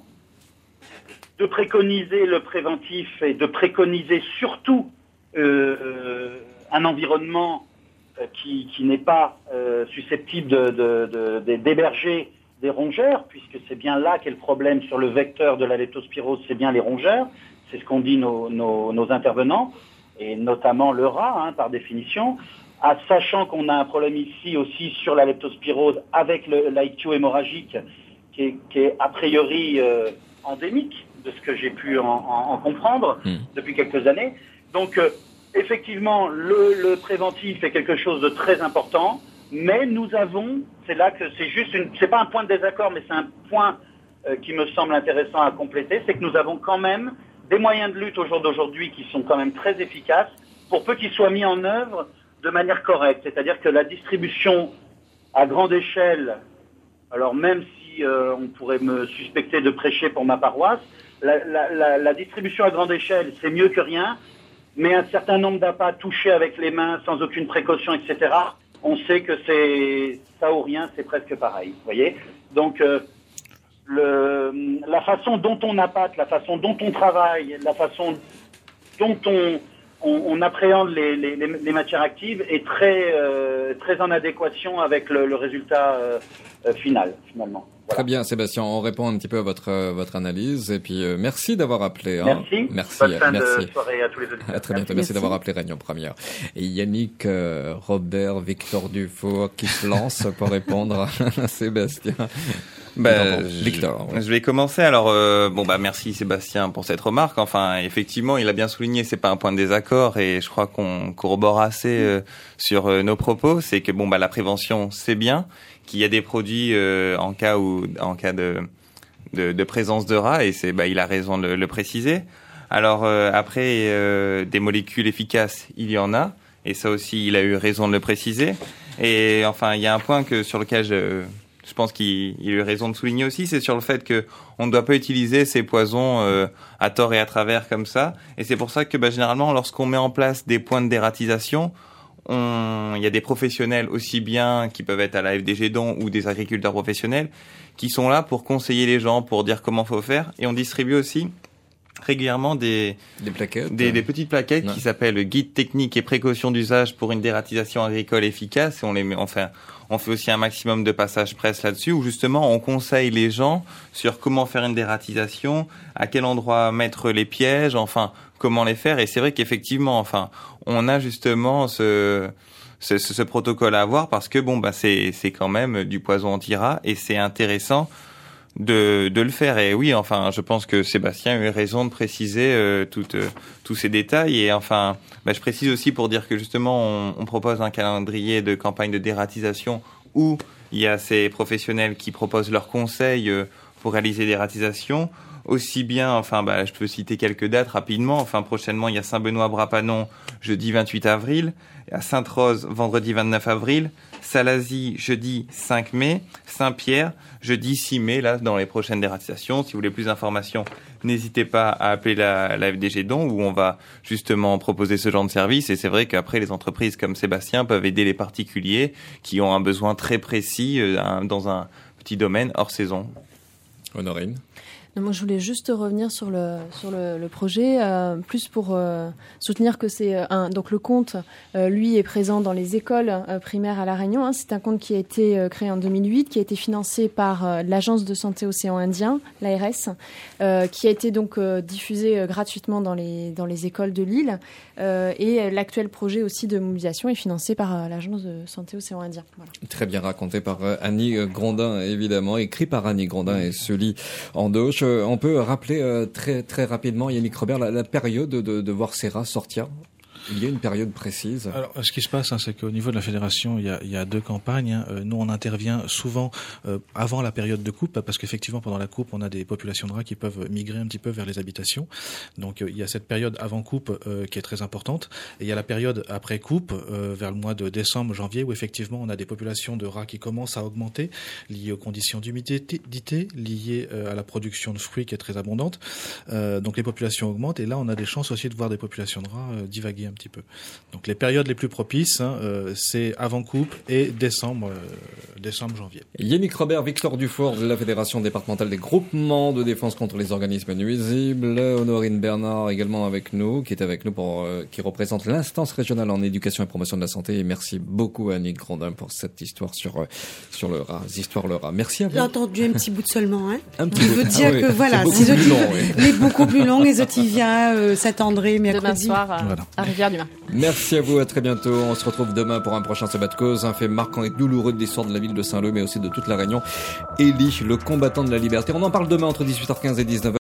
de préconiser le préventif et de préconiser surtout euh, un environnement qui, qui n'est pas euh, susceptible de, de, de, de, d'héberger des rongeurs, puisque c'est bien là qu'est le problème sur le vecteur de la leptospirose, c'est bien les rongeurs, c'est ce qu'ont dit nos, nos, nos intervenants, et notamment le rat, hein, par définition, à, sachant qu'on a un problème ici aussi sur la leptospirose avec le, l'I Q hémorragique, qui est, qui est a priori euh, endémique, de ce que j'ai pu en, en, en comprendre mmh. depuis quelques années. Donc, euh, effectivement, le, le préventif est quelque chose de très important, mais nous avons, c'est là que c'est juste une, c'est pas un point de désaccord, mais c'est un point euh, qui me semble intéressant à compléter, c'est que nous avons quand même des moyens de lutte au jour d'aujourd'hui qui sont quand même très efficaces, pour peu qu'ils soient mis en œuvre de manière correcte. C'est-à-dire que la distribution à grande échelle, alors même si euh, on pourrait me suspecter de prêcher pour ma paroisse, la, la, la, la distribution à grande échelle, c'est mieux que rien. Mais un certain nombre d'appâts touchés avec les mains, sans aucune précaution, et cetera, on sait que c'est ça ou rien, c'est presque pareil. Vous voyez ? Donc, euh, le, la façon dont on appâte, la façon dont on travaille, la façon dont on, on, on appréhende les, les, les matières actives est très, euh, très en adéquation avec le, le résultat euh, final, finalement. Voilà. Très bien, Sébastien. On répond un petit peu à votre euh, votre analyse et puis euh, merci d'avoir appelé. Hein. Merci. Merci. Bonne fin merci. de soirée à tous les auditeurs. À très bientôt. Merci, merci d'avoir appelé Réunion Première. Et Yannick, euh, Robert, Victor Dufour qui se lance pour répondre à Sébastien. Bah, Victor. Je, ouais. je vais commencer. Alors, euh, bon bah merci Sébastien pour cette remarque. Enfin, effectivement, il a bien souligné, c'est pas un point de désaccord et je crois qu'on corrobore assez euh, sur euh, nos propos. C'est que bon bah la prévention c'est bien, qu'il y a des produits euh, en cas où en cas de de, de présence de rats et c'est bah il a raison de le, le préciser. Alors euh, après euh, des molécules efficaces, il y en a et ça aussi il a eu raison de le préciser. Et enfin il y a un point que sur lequel je Je pense qu'il il a eu raison de souligner aussi, c'est sur le fait que on ne doit pas utiliser ces poisons euh, à tort et à travers comme ça. Et c'est pour ça que bah, généralement, lorsqu'on met en place des points de dératisation, on... il y a des professionnels aussi bien qui peuvent être à la F D G Don ou des agriculteurs professionnels qui sont là pour conseiller les gens, pour dire comment faut faire. Et on distribue aussi régulièrement des des plaquettes, des, des petites plaquettes ouais. qui s'appellent guide technique et précautions d'usage pour une dératisation agricole efficace. Et on les met, enfin, on fait aussi un maximum de passages presse là-dessus où justement on conseille les gens sur comment faire une dératisation, à quel endroit mettre les pièges, enfin comment les faire. Et c'est vrai qu'effectivement, enfin, on a justement ce ce, ce, ce protocole à avoir parce que bon bah c'est c'est quand même du poison anti-rat et c'est intéressant de de le faire. Et oui, enfin je pense que Sébastien a eu raison de préciser euh, toutes euh, tous ces détails. Et enfin bah, je précise aussi pour dire que justement on, on propose un calendrier de campagne de dératisation où il y a ces professionnels qui proposent leurs conseils euh, pour réaliser des ratisations. Aussi bien, enfin, bah, je peux citer quelques dates rapidement. Enfin, prochainement, il y a Saint-Benoît-Brapanon, jeudi vingt-huit avril. À Sainte-Rose, vendredi vingt-neuf avril. Salazie, jeudi cinq mai. Saint-Pierre, jeudi six mai, là, dans les prochaines dératisations. Si vous voulez plus d'informations, n'hésitez pas à appeler la, la F D G Don, où on va justement proposer ce genre de service. Et c'est vrai qu'après, les entreprises comme Sébastien peuvent aider les particuliers qui ont un besoin très précis euh, dans un petit domaine hors saison. Honorine. Non, moi, je voulais juste revenir sur le sur le, le projet, euh, plus pour euh, soutenir que c'est euh, un donc le compte, euh, lui, est présent dans les écoles euh, primaires à La Réunion. Hein. C'est un compte qui a été euh, créé en deux mille huit, qui a été financé par euh, l'Agence de santé océan Indien, l'A R S, euh, qui a été donc euh, diffusé euh, gratuitement dans les dans les écoles de l'île. Euh, et l'actuel projet aussi de mobilisation est financé par euh, l'Agence de santé océan Indien. Voilà. Très bien raconté par euh, Annie Grondin, évidemment, écrit par Annie Grondin et se lit en douche. On peut rappeler euh, très très rapidement, Yannick Robert, la, la période de, de voir ces rats sortir. Il y a une période précise. Alors, ce qui se passe, hein, c'est qu'au niveau de la fédération, il y a, il y a deux campagnes. Hein. Euh, nous, on intervient souvent euh, avant la période de coupe, parce qu'effectivement, pendant la coupe, on a des populations de rats qui peuvent migrer un petit peu vers les habitations. Donc, euh, il y a cette période avant coupe euh, qui est très importante. Et il y a la période après coupe, euh, vers le mois de décembre, janvier, où effectivement, on a des populations de rats qui commencent à augmenter, liées aux conditions d'humidité, liées euh, à la production de fruits qui est très abondante. Euh, donc, les populations augmentent. Et là, on a des chances aussi de voir des populations de rats euh, divaguer un petit peu. Donc les périodes les plus propices, hein, euh, c'est avant coupe et décembre, euh, décembre, janvier. Yannick Robert, Victor Dufort de la Fédération départementale des groupements de défense contre les organismes nuisibles, Honorine Bernard également avec nous, qui est avec nous pour, euh, qui représente l'instance régionale en éducation et promotion de la santé. Et merci beaucoup à Annick Grondin pour cette histoire sur euh, sur le rat, histoire le rat. Merci à vous. J'ai entendu un petit bout de seulement, hein. Un petit qui bout. veut dire ah, que oui. voilà, c'est beaucoup plus long, oui. les beaucoup plus longs, les Otivia, euh, Saint-André, mercredi. Demain soir à, Voilà. à Rivière-du-Mar. Merci à vous, à très bientôt. On se retrouve demain pour un prochain Sabbat de Cause, un fait marquant et douloureux de l'histoire de la ville de Saint-Leu, mais aussi de toute la Réunion. Élie, le combattant de la liberté. On en parle demain entre dix-huit heures quinze et dix-neuf heures.